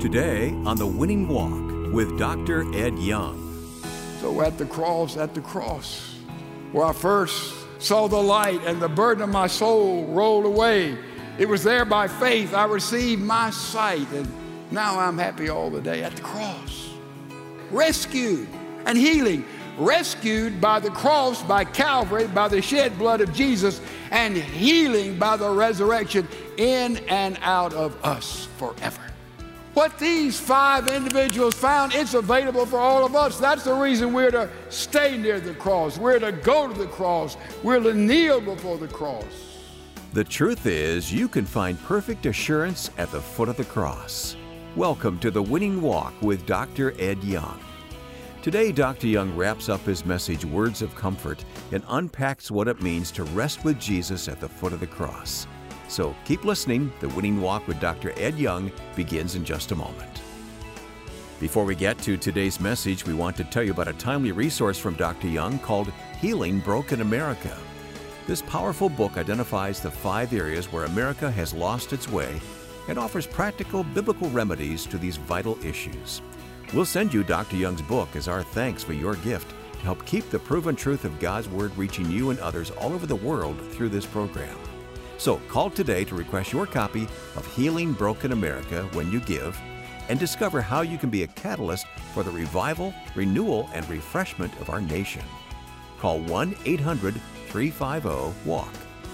Today on The Winning Walk with Dr. Ed Young. So at the cross, where I first saw the light and the burden of my soul rolled away, it was there by faith I received my sight, and now I'm happy all the day at the cross. Rescued and healing, rescued by the cross, by Calvary, by the shed blood of Jesus, and healing by the resurrection in and out of us forever. What these 5 individuals found, it's available for all of us. That's the reason we're to stay near the cross. We're to go to the cross. We're to kneel before the cross. The truth is, you can find perfect assurance at the foot of the cross. Welcome to The Winning Walk with Dr. Ed Young. Today, Dr. Young wraps up his message, Words of Comfort, and unpacks what it means to rest with Jesus at the foot of the cross. So keep listening. The Winning Walk with Dr. Ed Young begins in just a moment. Before we get to today's message, we want to tell you about a timely resource from Dr. Young called Healing Broken America. This powerful book identifies the 5 areas where America has lost its way and offers practical biblical remedies to these vital issues. We'll send you Dr. Young's book as our thanks for your gift to help keep the proven truth of God's Word reaching you and others all over the world through this program. So call today to request your copy of Healing Broken America when you give, and discover how you can be a catalyst for the revival, renewal, and refreshment of our nation. Call 1-800-350-WALK,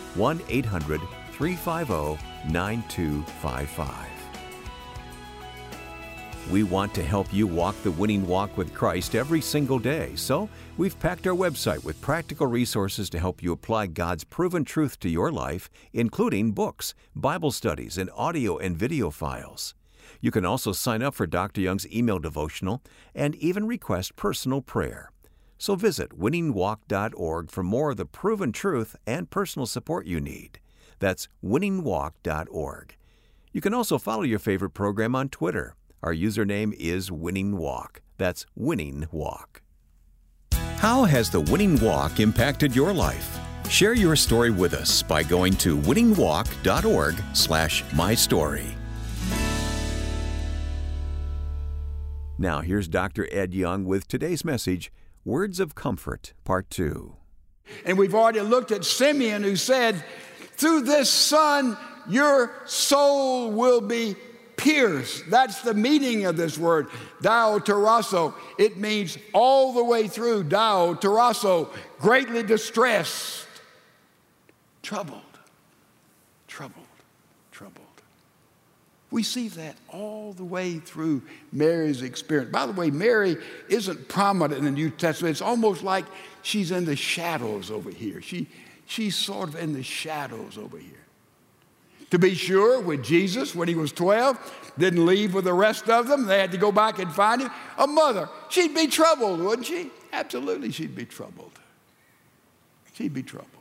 1-800-350-9255. We want to help you walk the winning walk with Christ every single day, so we've packed our website with practical resources to help you apply God's proven truth to your life, including books, Bible studies, and audio and video files. You can also sign up for Dr. Young's email devotional and even request personal prayer. So visit winningwalk.org for more of the proven truth and personal support you need. That's winningwalk.org. You can also follow your favorite program on Twitter. Our username is Winning Walk. That's Winning Walk. How has the Winning Walk impacted your life? Share your story with us by going to winningwalk.org/mystory. Now here's Dr. Ed Young with today's message, Words of Comfort, Part 2. And we've already looked at Simeon, who said, through this son, your soul will be pierced. That's the meaning of this word, diaotorazo. It means all the way through, diaotorazo, greatly distressed, troubled. We see that all the way through Mary's experience. By the way, Mary isn't prominent in the New Testament. It's almost like she's in the shadows over here. She's sort of in the shadows over here. To be sure, with Jesus, when he was 12, didn't leave with the rest of them. They had to go back and find him. A mother, she'd be troubled, wouldn't she? Absolutely, she'd be troubled. She'd be troubled.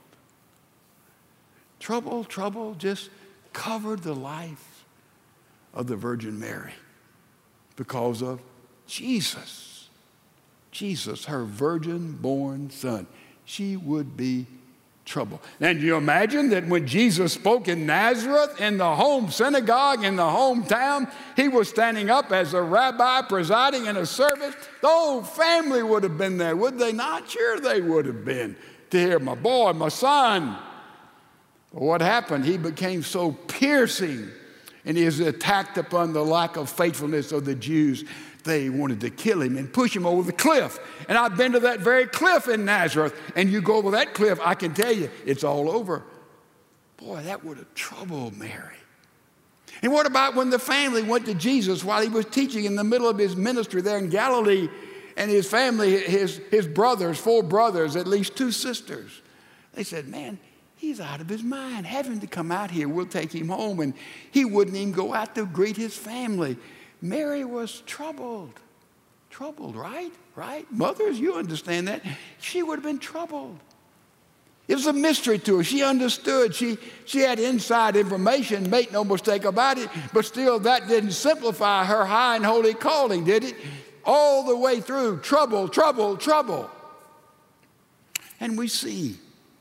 Trouble just covered the life of the Virgin Mary because of Jesus. Jesus, her virgin-born son. She would be trouble. And you imagine that when Jesus spoke in Nazareth, in the home synagogue, in the hometown, he was standing up as a rabbi presiding in a service. The whole family would have been there, would they not? Sure they would have been, to hear my boy, my son. But what happened? He became so piercing in his attack upon the lack of faithfulness of the Jews. They wanted to kill him and push him over the cliff. And I've been to that very cliff in Nazareth. And you go over that cliff, I can tell you, it's all over. Boy, that would have troubled Mary. And what about when the family went to Jesus while he was teaching in the middle of his ministry there in Galilee, and his family, his brothers, 4 brothers, at least 2 sisters. They said, man, he's out of his mind. Have him to come out here. We'll take him home. And he wouldn't even go out to greet his family. Mary was troubled. Troubled, right? Right? Mothers, you understand that. She would have been troubled. It was a mystery to her. She understood. She had inside information, make no mistake about it, but still that didn't simplify her high and holy calling, did it? All the way through, trouble. And we see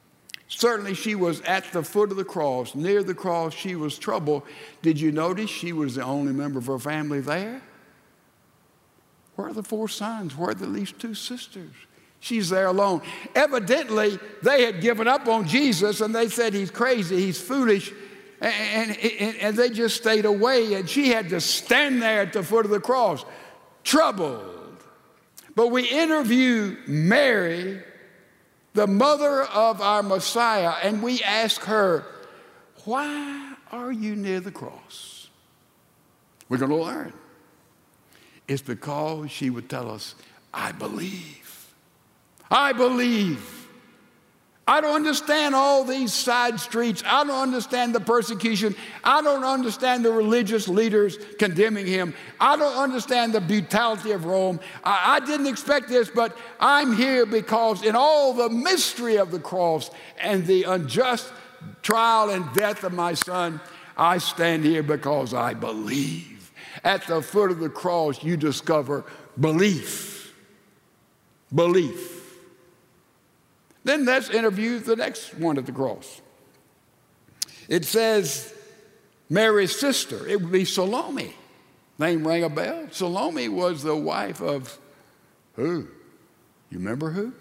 Certainly she was at the foot of the cross, near the cross. She was troubled. Did you notice she was the only member of her family there? Where are the 4 sons? Where are the least 2 sisters? She's there alone. Evidently, they had given up on Jesus, and they said he's crazy, he's foolish, and they just stayed away, and she had to stand there at the foot of the cross, troubled. But we interview Mary, the mother of our Messiah, and we ask her, why are you near the cross? We're going to learn. It's because she would tell us, I believe. I believe. I don't understand all these side streets. I don't understand the persecution. I don't understand the religious leaders condemning him. I don't understand the brutality of Rome. I didn't expect this, but I'm here because in all the mystery of the cross and the unjust trial and death of my son, I stand here because I believe. At the foot of the cross, you discover belief. Belief. Then let's interview the next one at the cross. It says Mary's sister. It would be Salome. Name rang a bell. Salome was the wife of who? You remember who?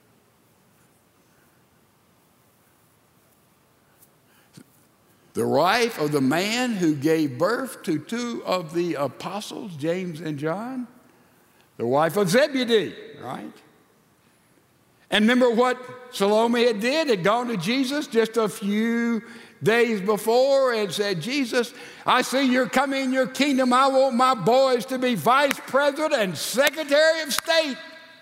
The wife of the man who gave birth to 2 of the apostles, James and John. The wife of Zebedee, right? And remember what Salome had gone to Jesus just a few days before and said, Jesus, I see you're coming in your kingdom. I want my boys to be vice president and secretary of state.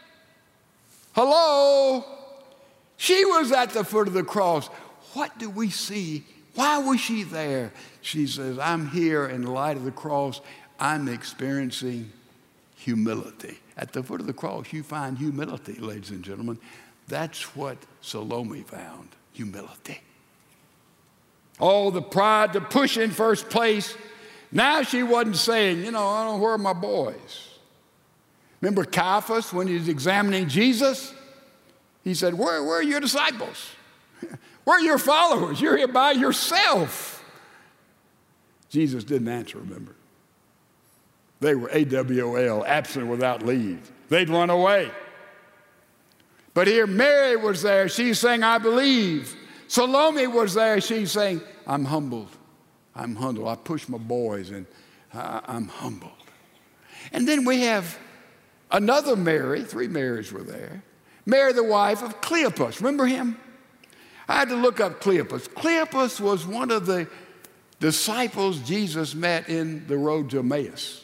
Hello? She was at the foot of the cross. What do we see? Why was she there? She says, I'm here in light of the cross. I'm experiencing humility. At the foot of the cross, you find humility, ladies and gentlemen. That's what Salome found, humility. Oh, the pride to push in first place. Now she wasn't saying, I don't know, where are my boys? Remember Caiaphas when he was examining Jesus? He said, where are your disciples? Where are your followers? You're here by yourself. Jesus didn't answer, remember. They were AWOL, absent without leave. They'd run away. But here Mary was there. She's saying, I believe. Salome was there. She's saying, I'm humbled. I'm humbled. I push my boys and I'm humbled. And then we have another Mary. 3 Marys were there. Mary, the wife of Cleopas. Remember him? I had to look up Cleopas. Cleopas was one of the disciples Jesus met in the road to Emmaus.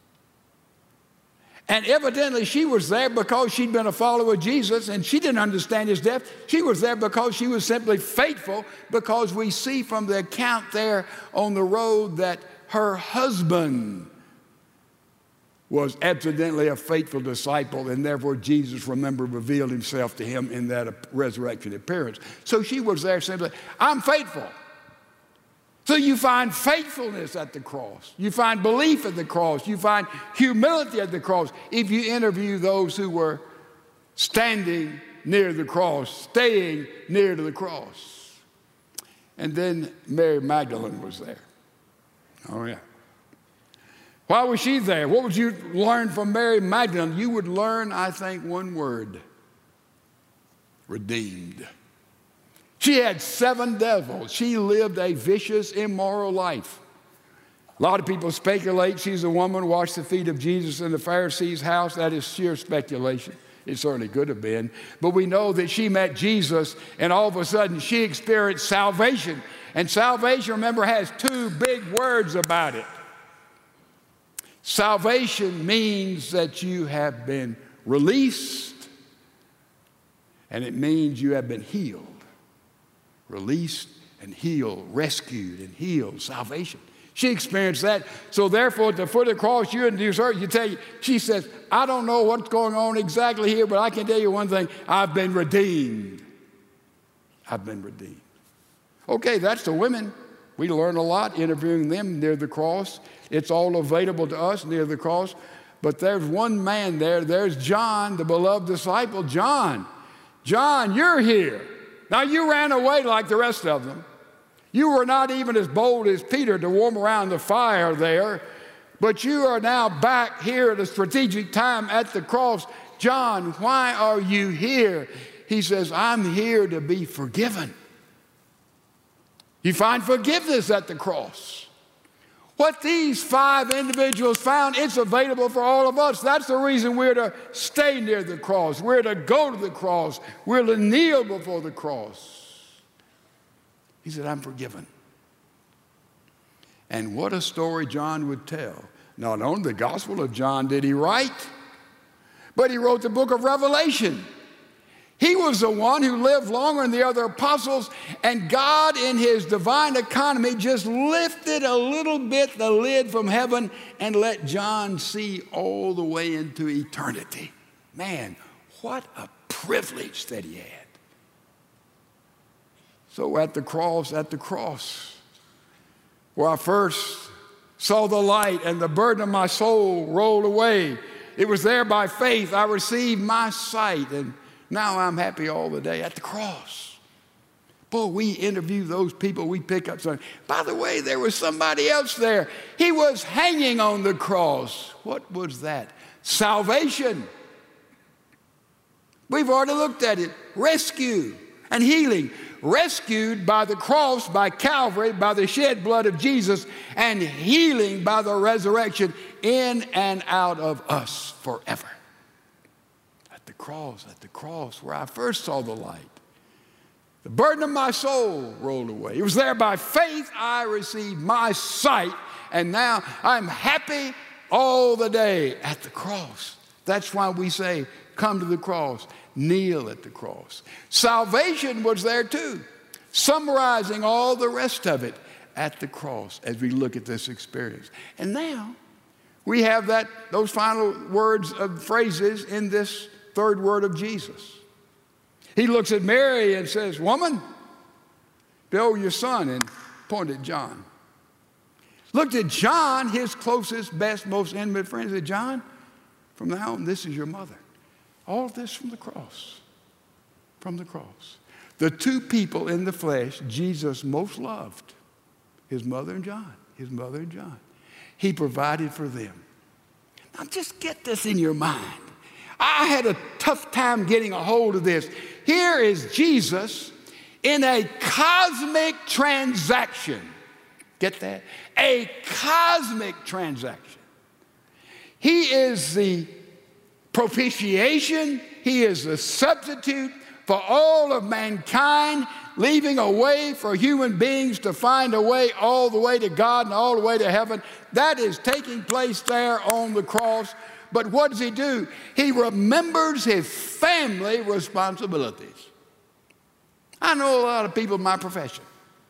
And evidently she was there because she'd been a follower of Jesus and she didn't understand his death. She was there because she was simply faithful, because we see from the account there on the road that her husband was evidently a faithful disciple, and therefore Jesus, revealed himself to him in that resurrection appearance. So she was there simply, I'm faithful. So you find faithfulness at the cross. You find belief at the cross. You find humility at the cross. If you interview those who were standing near the cross, staying near to the cross. And then Mary Magdalene was there. Oh, yeah. Why was she there? What would you learn from Mary Magdalene? You would learn, I think, one word: redeemed. She had 7 devils. She lived a vicious, immoral life. A lot of people speculate she's a woman who washed the feet of Jesus in the Pharisees' house. That is sheer speculation. It certainly could have been. But we know that she met Jesus, and all of a sudden she experienced salvation. And salvation, remember, has 2 big words about it. Salvation means that you have been released, and it means you have been healed. Released and healed, rescued and healed, salvation. She experienced that. So therefore, at the foot of the cross, you introduce her, she says, I don't know what's going on exactly here, but I can tell you one thing: I've been redeemed. I've been redeemed. Okay, that's the women. We learn a lot interviewing them near the cross. It's all available to us near the cross. But there's one man there. There's John, the beloved disciple. John, you're here. Now, you ran away like the rest of them. You were not even as bold as Peter to warm around the fire there, but you are now back here at a strategic time at the cross. John, why are you here? He says, I'm here to be forgiven. You find forgiveness at the cross. What these 5 individuals found, it's available for all of us. That's the reason we're to stay near the cross. We're to go to the cross. We're to kneel before the cross. He said, I'm forgiven. And what a story John would tell. Not only the Gospel of John did he write, but he wrote the book of Revelation. He was the one who lived longer than the other apostles, and God in his divine economy just lifted a little bit the lid from heaven and let John see all the way into eternity. Man, what a privilege that he had. So at the cross, where I first saw the light and the burden of my soul rolled away, it was there by faith I received my sight, and now I'm happy all the day at the cross. Boy, we interview those people, we pick up something. By the way, there was somebody else there. He was hanging on the cross. What was that? Salvation. We've already looked at it. Rescue and healing. Rescued by the cross, by Calvary, by the shed blood of Jesus, and healing by the resurrection in and out of us forever. At the cross, where I first saw the light, the burden of my soul rolled away. It was there by faith I received my sight, and now I'm happy all the day at the cross. That's why we say, come to the cross, kneel at the cross. Salvation was there too, summarizing all the rest of it at the cross as we look at this experience. And now we have those final words of phrases in this third word of Jesus. He looks at Mary and says, woman, behold your son, and pointed at John. Looked at John, his closest, best, most intimate friend, and said, John, from now on, this is your mother. All of this from the cross. From the cross. The 2 people in the flesh Jesus most loved, his mother and John. His mother and John. He provided for them. Now just get this in your mind. I had a tough time getting a hold of this. Here is Jesus in a cosmic transaction. Get that? A cosmic transaction. He is the propitiation. He is the substitute for all of mankind, leaving a way for human beings to find a way all the way to God and all the way to heaven. That is taking place there on the cross. But what does he do? He remembers his family responsibilities. I know a lot of people in my profession,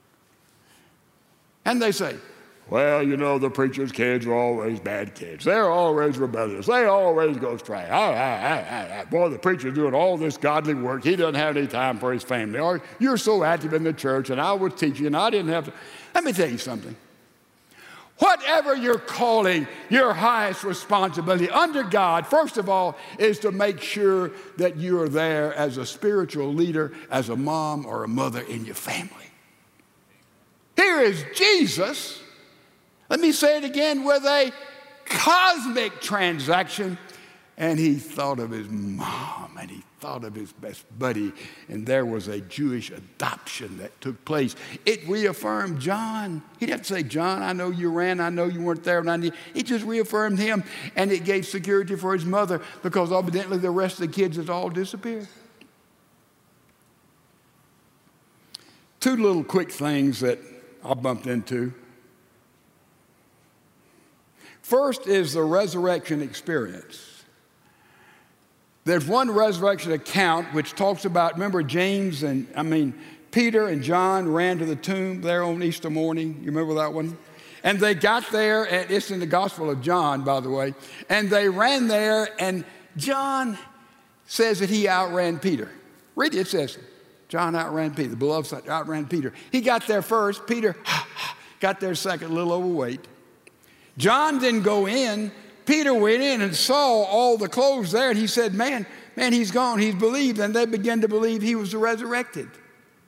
and they say, well, you know, the preacher's kids are always bad kids. They're always rebellious. They always go astray. Boy, the preacher's doing all this godly work. He doesn't have any time for his family. Or you're so active in the church, and I was teaching, and I didn't have to. Let me tell you something. Whatever you're calling your highest responsibility under God, first of all, is to make sure that you are there as a spiritual leader, as a mom or a mother in your family. Here is Jesus. Let me say it again, with a cosmic transaction. And he thought of his mom, and he thought of his best buddy, and there was a Jewish adoption that took place. It reaffirmed John. He didn't say, John, I know you ran, I know you weren't there when I needed. It just reaffirmed him, and it gave security for his mother, because evidently the rest of the kids had all disappeared. 2 little quick things that I bumped into. First is the resurrection experience. There's one resurrection account which talks about, remember Peter and John ran to the tomb there on Easter morning. You remember that one? And they got there, and it's in the Gospel of John, by the way, and they ran there, and John says that he outran Peter. Read it, it says, John outran Peter, the beloved son outran Peter. He got there first. Peter got there second, a little overweight. John didn't go in. Peter went in and saw all the clothes there, and he said, man, he's gone. He's believed. And they began to believe he was resurrected.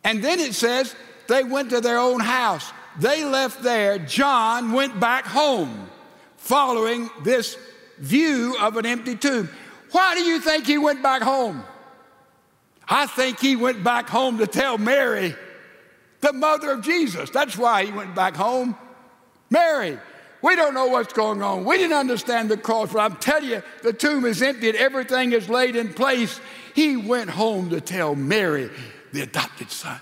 And then it says they went to their own house. They left there. John went back home following this view of an empty tomb. Why do you think he went back home? I think he went back home to tell Mary, the mother of Jesus. That's why he went back home. Mary, we don't know what's going on. We didn't understand the cross, but I'm telling you, the tomb is empty and everything is laid in place. He went home to tell Mary, the adopted son.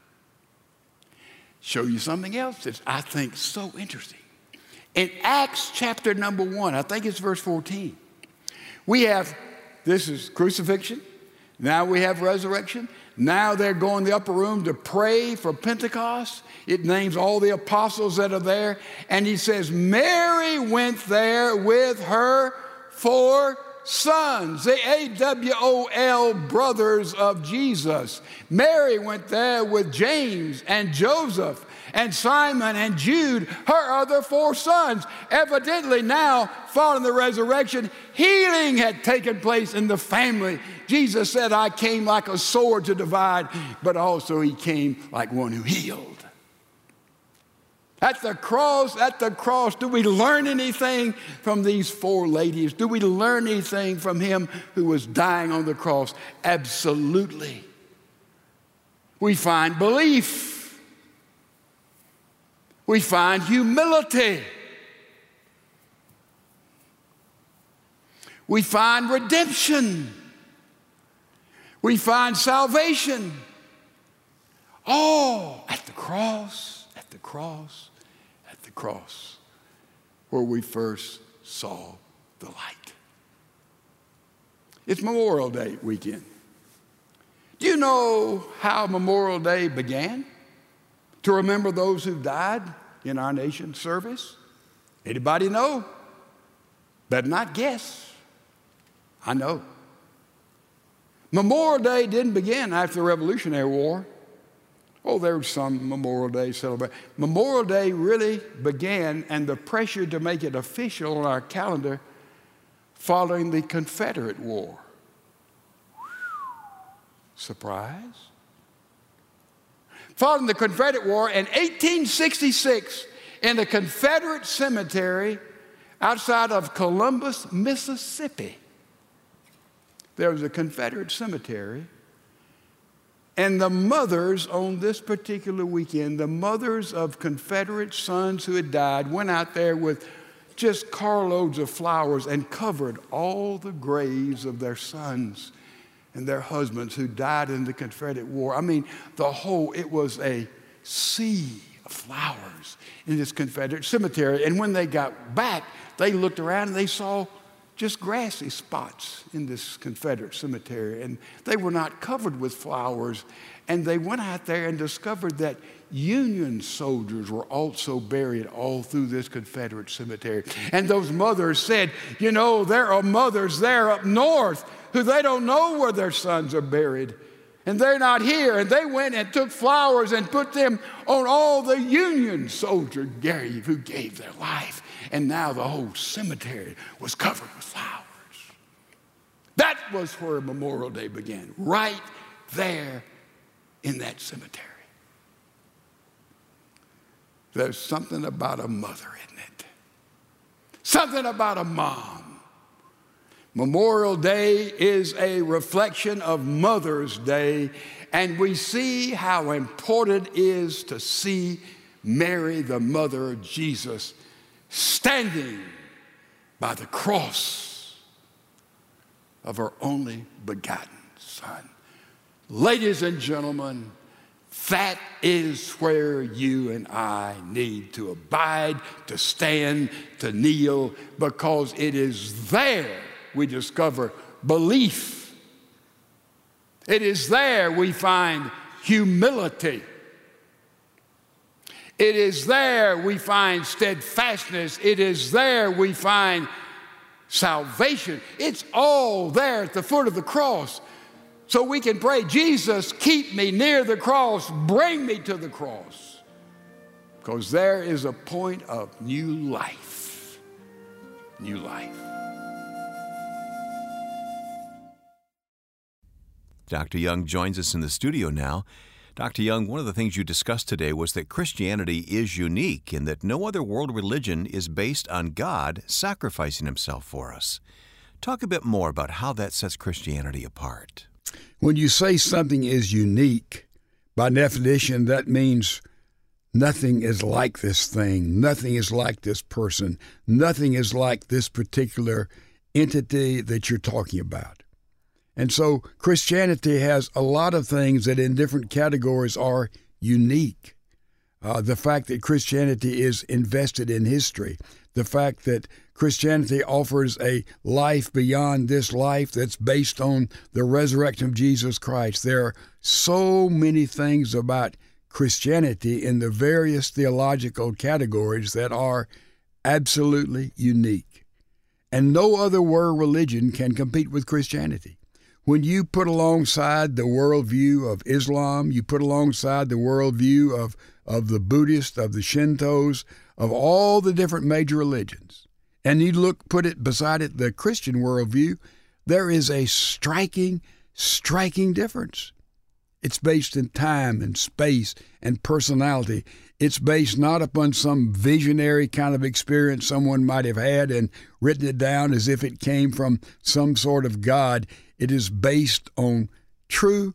Show you something else that's, I think, so interesting. In Acts chapter number 1, I think it's verse 14, we have, this is crucifixion. Now we have resurrection. Now they're going to the upper room to pray for Pentecost. It names all the apostles that are there. And he says, Mary went there with her 4 sons, the AWOL brothers of Jesus. Mary went there with James and Joseph and Simon and Jude, her other 4 sons. Evidently now, following the resurrection, healing had taken place in the family. Jesus said, I came like a sword to divide, but also he came like one who healed. At the cross, do we learn anything from these 4 ladies? Do we learn anything from him who was dying on the cross? Absolutely. We find belief. We find humility. We find redemption. We find salvation. All at the cross, at the cross, at the cross, where we first saw the light. It's Memorial Day weekend. Do you know how Memorial Day began? To remember those who died in our nation's service? Anybody know? Better not guess. I know. Memorial Day didn't begin after the Revolutionary War. Oh, there was some Memorial Day celebration. Memorial Day really began, and the pressure to make it official on our calendar following the Confederate War. Surprise? Following the Confederate War in 1866, in a Confederate cemetery outside of Columbus, Mississippi, there was a Confederate cemetery, and the mothers on this particular weekend, the mothers of Confederate sons who had died, went out there with just carloads of flowers and covered all the graves of their sons and their husbands who died in the Confederate War. I mean, it was a sea of flowers in this Confederate cemetery. And when they got back, they looked around and they saw just grassy spots in this Confederate cemetery. And they were not covered with flowers. And they went out there and discovered that Union soldiers were also buried all through this Confederate cemetery. And those mothers said, you know, there are mothers there up north who they don't know where their sons are buried. And they're not here. And they went and took flowers and put them on all the Union soldier grave who gave their life. And now the whole cemetery was covered with flowers. That was where Memorial Day began, right there in that cemetery. There's something about a mother, isn't it? Something about a mom. Memorial Day is a reflection of Mother's Day, and we see how important it is to see Mary, the mother of Jesus, standing by the cross of her only begotten Son. Ladies and gentlemen, that is where you and I need to abide, to stand, to kneel, because it is there we discover belief. It is there we find humility. It is there we find steadfastness. It is there we find salvation. It's all there at the foot of the cross. So we can pray, Jesus, keep me near the cross. Bring me to the cross. Because there is a point of new life. New life. Dr. Young joins us in the studio now. Dr. Young, one of the things you discussed today was that Christianity is unique in that no other world religion is based on God sacrificing himself for us. Talk a bit more about how that sets Christianity apart. When you say something is unique, by definition, that means nothing is like this thing. Nothing is like this person. Nothing is like this particular entity that you're talking about. And so Christianity has a lot of things that in different categories are unique. The fact that Christianity is invested in history, the fact that Christianity offers a life beyond this life that's based on the resurrection of Jesus Christ. There are so many things about Christianity in the various theological categories that are absolutely unique. And no other world religion can compete with Christianity. When you put alongside the worldview of Islam, you put alongside the worldview of the Buddhists, of the Shintos, of all the different major religions, and you put it beside it, the Christian worldview, there is a striking difference. It's based in time and space and personality. It's based not upon some visionary kind of experience someone might have had and written it down as if it came from some sort of God. It is based on true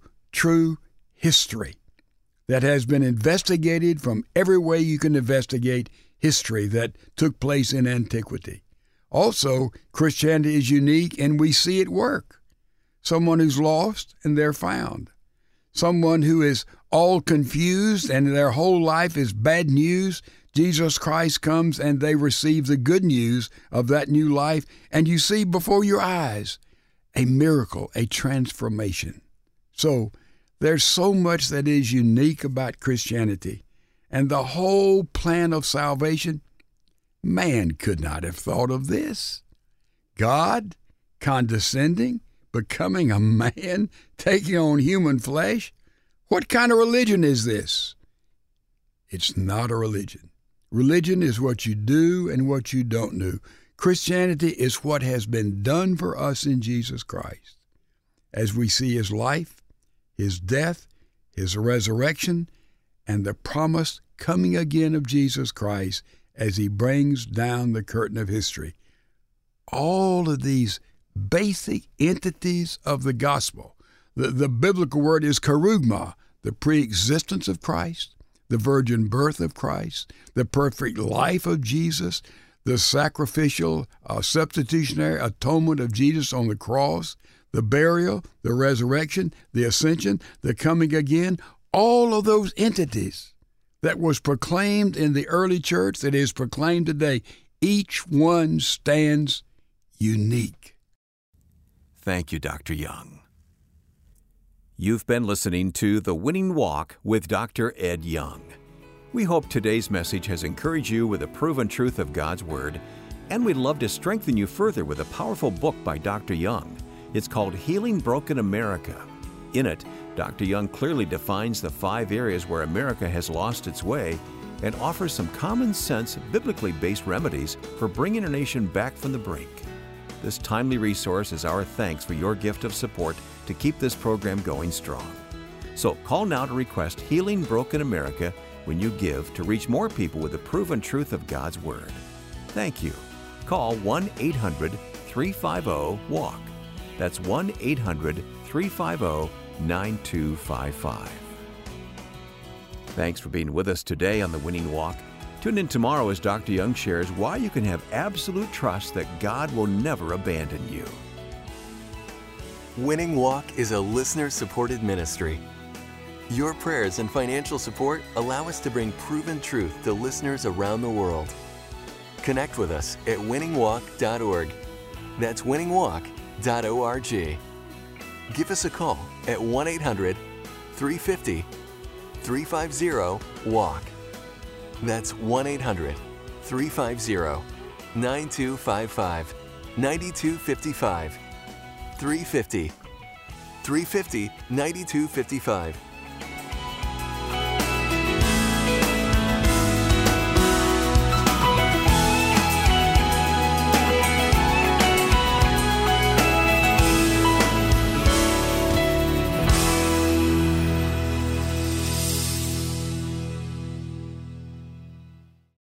history that has been investigated from every way you can investigate history that took place in antiquity. Also, Christianity is unique and we see it work. Someone who's lost and they're found. Someone who is all confused and their whole life is bad news, Jesus Christ comes and they receive the good news of that new life, and you see before your eyes a miracle, a transformation. So there's so much that is unique about Christianity, and the whole plan of salvation, man could not have thought of this. God condescending, becoming a man, taking on human flesh. What kind of religion is this? It's not a religion. Religion is what you do and what you don't do. Christianity is what has been done for us in Jesus Christ. As we see his life, his death, his resurrection, and the promised coming again of Jesus Christ as he brings down the curtain of history. All of these basic entities of the gospel. The biblical word is kerugma, the pre-existence of Christ, the virgin birth of Christ, the perfect life of Jesus, the sacrificial, substitutionary atonement of Jesus on the cross, the burial, the resurrection, the ascension, the coming again, all of those entities that was proclaimed in the early church, that is proclaimed today, each one stands unique. Thank you, Dr. Young. You've been listening to The Winning Walk with Dr. Ed Young. We hope today's message has encouraged you with the proven truth of God's Word, and we'd love to strengthen you further with a powerful book by Dr. Young. It's called Healing Broken America. In it, Dr. Young clearly defines the 5 areas where America has lost its way and offers some common sense, biblically based remedies for bringing our nation back from the brink. This timely resource is our thanks for your gift of support to keep this program going strong. So call now to request Healing Broken America when you give to reach more people with the proven truth of God's Word. Thank you. Call 1-800-350-WALK. That's 1-800-350-9255. Thanks for being with us today on The Winning Walk. Tune in tomorrow as Dr. Young shares why you can have absolute trust that God will never abandon you. Winning Walk is a listener-supported ministry. Your prayers and financial support allow us to bring proven truth to listeners around the world. Connect with us at winningwalk.org. That's winningwalk.org. Give us a call at 1-800-350-350-WALK. That's 1-800-350-9255, 9255, 350-9255.